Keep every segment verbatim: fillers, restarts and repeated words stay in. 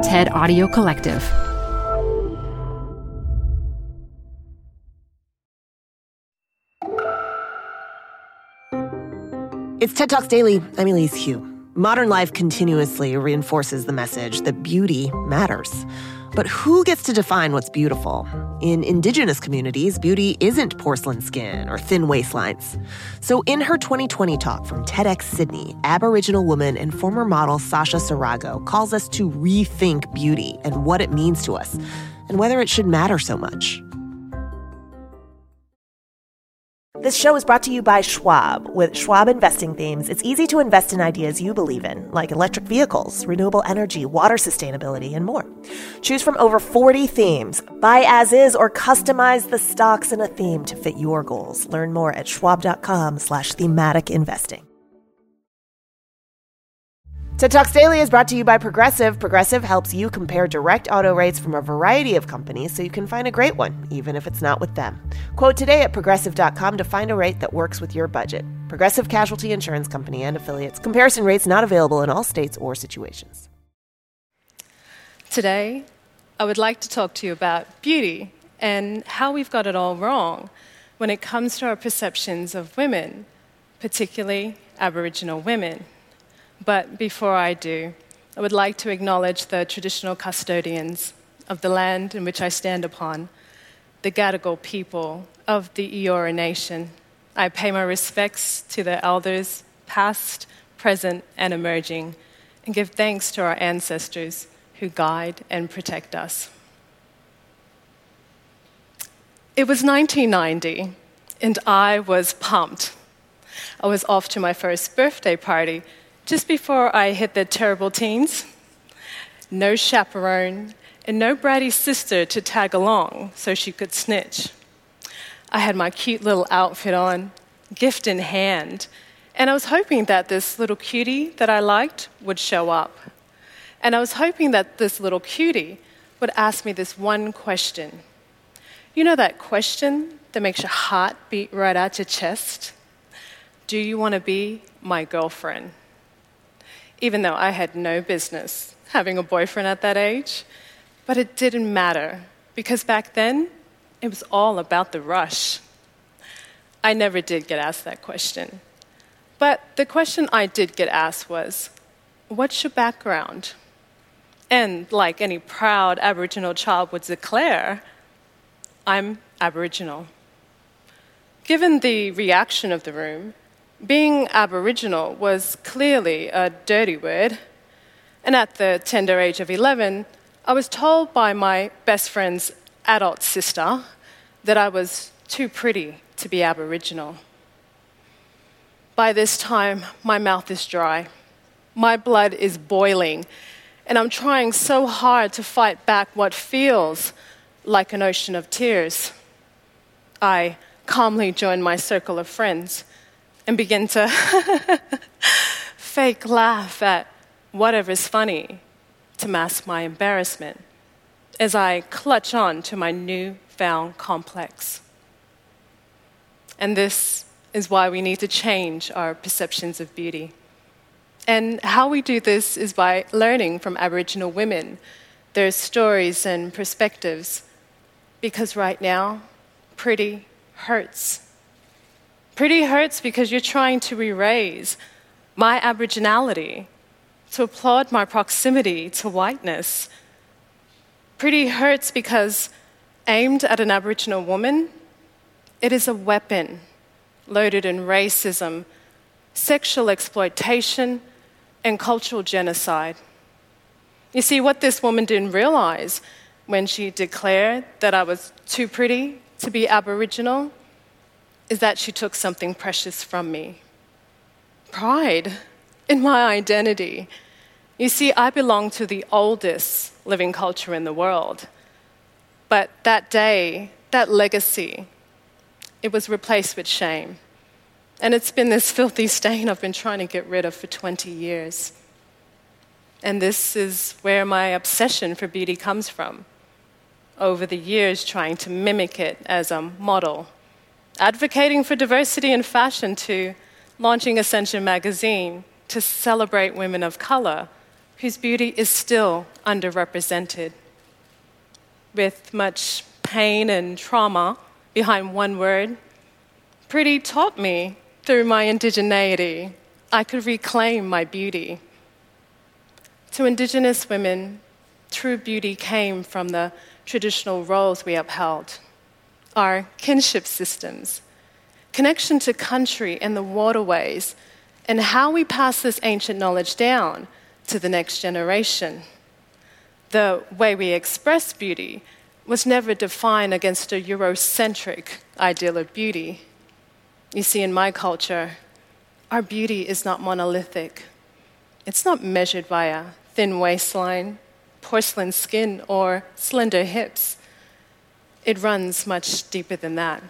TED Audio Collective. It's TED Talks Daily. I'm Elise Hu. Modern life continuously reinforces the message that beauty matters. But who gets to define what's beautiful? In Indigenous communities, beauty isn't porcelain skin or thin waistlines. So in her twenty twenty talk from TEDx Sydney, Aboriginal woman and former model Sasha Sarago calls us to rethink beauty and what it means to us, and whether it should matter so much. This show is brought to you by Schwab. With Schwab investing themes, it's easy to invest in ideas you believe in, like electric vehicles, renewable energy, water sustainability, and more. Choose from over forty themes. Buy as is or customize the stocks in a theme to fit your goals. Learn more at schwab.com slash thematic investing. TED Talks Daily is brought to you by Progressive. Progressive helps you compare direct auto rates from a variety of companies so you can find a great one, even if it's not with them. Quote today at progressive dot com to find a rate that works with your budget. Progressive Casualty Insurance Company and Affiliates. Comparison rates not available in all states or situations. Today, I would like to talk to you about beauty and how we've got it all wrong when it comes to our perceptions of women, particularly Aboriginal women. But before I do, I would like to acknowledge the traditional custodians of the land in which I stand upon, the Gadigal people of the Eora Nation. I pay my respects to the elders, past, present, and emerging, and give thanks to our ancestors who guide and protect us. It was nineteen ninety, and I was pumped. I was off to my first birthday party just before I hit the terrible teens. No chaperone and no bratty sister to tag along so she could snitch. I had my cute little outfit on, gift in hand, and I was hoping that this little cutie that I liked would show up. And I was hoping that this little cutie would ask me this one question. You know that question that makes your heart beat right out your chest? Do you want to be my girlfriend? Even though I had no business having a boyfriend at that age. But it didn't matter, because back then, it was all about the rush. I never did get asked that question. But the question I did get asked was, what's your background? And like any proud Aboriginal child would declare, I'm Aboriginal. Given the reaction of the room, being Aboriginal was clearly a dirty word, and at the tender age of eleven, I was told by my best friend's adult sister that I was too pretty to be Aboriginal. By this time, my mouth is dry, my blood is boiling, and I'm trying so hard to fight back what feels like an ocean of tears. I calmly join my circle of friends and begin to fake laugh at whatever's funny to mask my embarrassment as I clutch on to my newfound complex. And this is why we need to change our perceptions of beauty. And how we do this is by learning from Aboriginal women, their stories and perspectives, because right now, pretty hurts. Pretty hurts because you're trying to erase my Aboriginality, to applaud my proximity to whiteness. Pretty hurts because aimed at an Aboriginal woman, it is a weapon loaded in racism, sexual exploitation, and cultural genocide. You see, what this woman didn't realize when she declared that I was too pretty to be Aboriginal is that she took something precious from me. Pride in my identity. You see, I belong to the oldest living culture in the world. But that day, that legacy, it was replaced with shame. And it's been this filthy stain I've been trying to get rid of for twenty years. And this is where my obsession for beauty comes from. Over the years, trying to mimic it as a model, advocating for diversity in fashion, to launching Ascension magazine to celebrate women of color whose beauty is still underrepresented. With much pain and trauma behind one word, Pretty taught me through my indigeneity I could reclaim my beauty. To Indigenous women, true beauty came from the traditional roles we upheld, our kinship systems, connection to country and the waterways, and how we pass this ancient knowledge down to the next generation. The way we express beauty was never defined against a Eurocentric ideal of beauty. You see, in my culture, our beauty is not monolithic. It's not measured by a thin waistline, porcelain skin, or slender hips. It runs much deeper than that.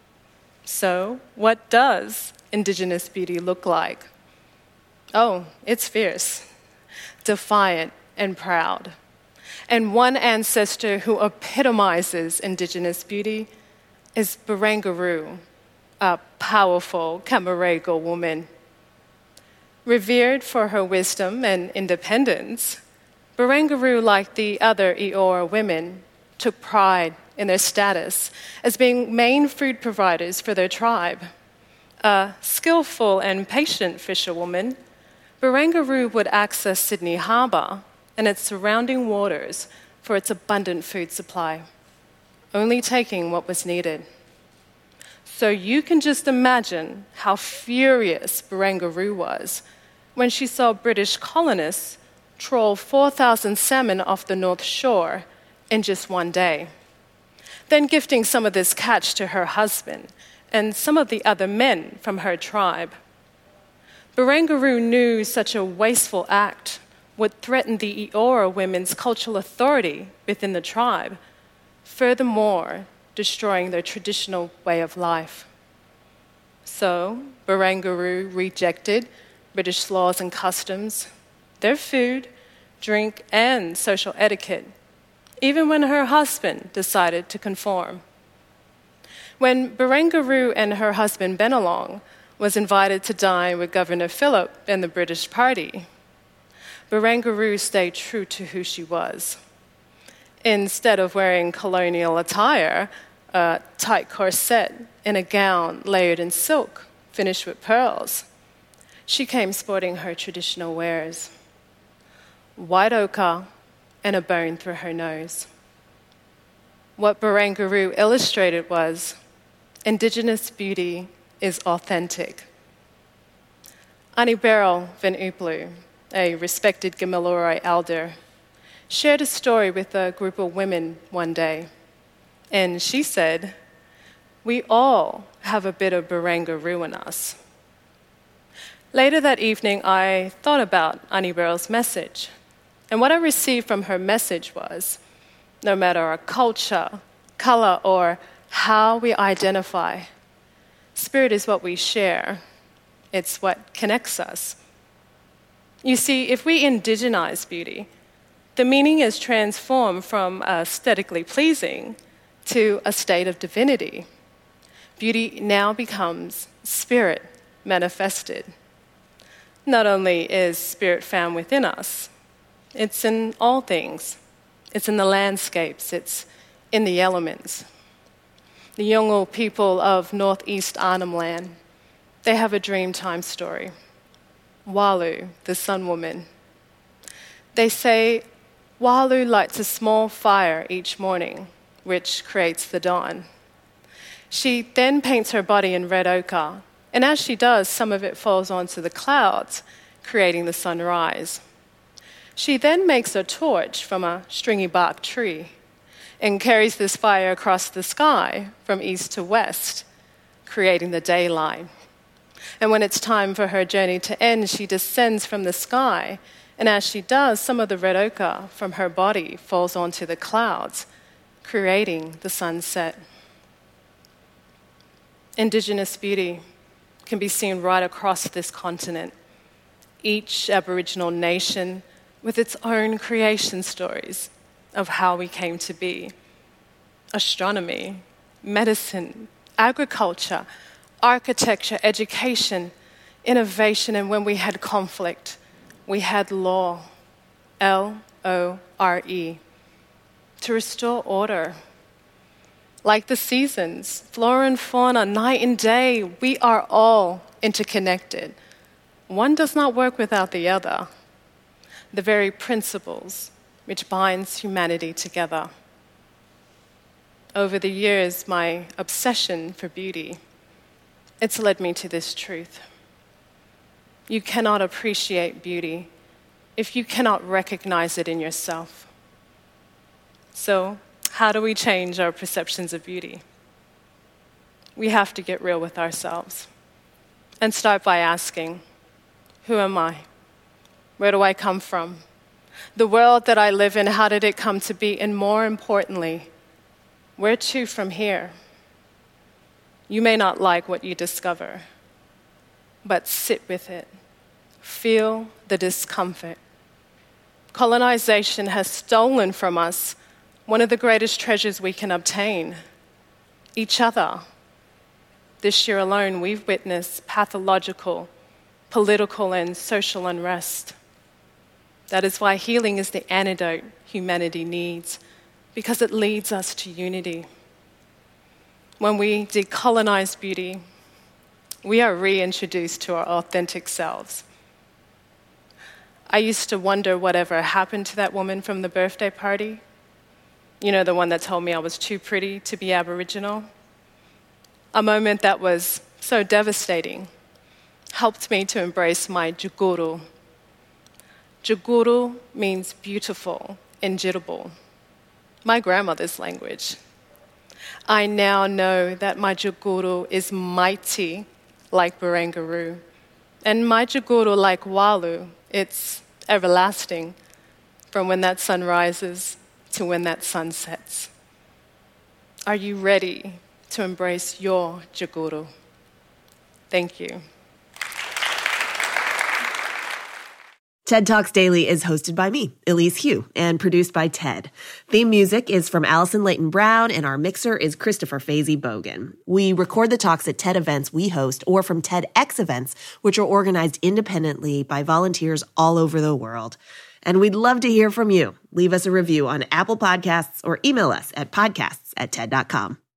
So, what does Indigenous beauty look like? Oh, it's fierce, defiant, and proud. And one ancestor who epitomizes Indigenous beauty is Barangaroo, a powerful Camaragal woman. Revered for her wisdom and independence, Barangaroo, like the other Eora women, took pride in their status as being main food providers for their tribe. A skillful and patient fisherwoman, Barangaroo would access Sydney Harbour and its surrounding waters for its abundant food supply, only taking what was needed. So you can just imagine how furious Barangaroo was when she saw British colonists trawl four thousand salmon off the North Shore in just one day, then gifting some of this catch to her husband and some of the other men from her tribe. Barangaroo knew such a wasteful act would threaten the Eora women's cultural authority within the tribe, furthermore destroying their traditional way of life. So Barangaroo rejected British laws and customs, their food, drink, and social etiquette, even when her husband decided to conform. When Barangaroo and her husband Bennelong was invited to dine with Governor Phillip and the British Party, Barangaroo stayed true to who she was. Instead of wearing colonial attire, a tight corset, and a gown layered in silk, finished with pearls, she came sporting her traditional wares. White ochre and a bone through her nose. What Barangaroo illustrated was, Indigenous beauty is authentic. Annie Beryl van Ooplew, a respected Gamilaroi elder, shared a story with a group of women one day. And she said, "We all have a bit of Barangaroo in us." Later that evening, I thought about Annie Beryl's message. And what I received from her message was, no matter our culture, color, or how we identify, spirit is what we share. It's what connects us. You see, if we indigenize beauty, the meaning is transformed from aesthetically pleasing to a state of divinity. Beauty now becomes spirit manifested. Not only is spirit found within us, it's in all things. It's in the landscapes, it's in the elements. The Yolngu people of northeast Arnhem Land, they have a dreamtime story. Walu, the Sun Woman. They say Walu lights a small fire each morning, which creates the dawn. She then paints her body in red ochre, and as she does, some of it falls onto the clouds, creating the sunrise. She then makes a torch from a stringy bark tree and carries this fire across the sky from east to west, creating the daylight. And when it's time for her journey to end, she descends from the sky, and as she does, some of the red ochre from her body falls onto the clouds, creating the sunset. Indigenous beauty can be seen right across this continent. Each Aboriginal nation with its own creation stories of how we came to be. Astronomy, medicine, agriculture, architecture, education, innovation, and when we had conflict, we had law. L O R E, to restore order. Like the seasons, flora and fauna, night and day, we are all interconnected. One does not work without the other. The very principles which binds humanity together. Over the years, my obsession for beauty, it's led me to this truth. You cannot appreciate beauty if you cannot recognize it in yourself. So, how do we change our perceptions of beauty? We have to get real with ourselves and start by asking, who am I? Where do I come from? The world that I live in, how did it come to be? And more importantly, where to from here? You may not like what you discover, but sit with it. Feel the discomfort. Colonization has stolen from us one of the greatest treasures we can obtain, each other. This year alone, we've witnessed pathological, political, and social unrest. That is why healing is the antidote humanity needs, because it leads us to unity. When we decolonize beauty, we are reintroduced to our authentic selves. I used to wonder whatever happened to that woman from the birthday party. You know, the one that told me I was too pretty to be Aboriginal. A moment that was so devastating helped me to embrace my Juguru. Juguru means beautiful in Jitterbul, my grandmother's language. I now know that my Juguru is mighty like Barangaroo, and my Juguru like Walu, it's everlasting from when that sun rises to when that sun sets. Are you ready to embrace your Juguru? Thank you. TED Talks Daily is hosted by me, Elise Hu, and produced by TED. Theme music is from Allison Leighton Brown, and our mixer is Christopher Fazy Bogan. We record the talks at TED events we host or from TEDx events, which are organized independently by volunteers all over the world. And we'd love to hear from you. Leave us a review on Apple Podcasts or email us at podcasts at TED dot com.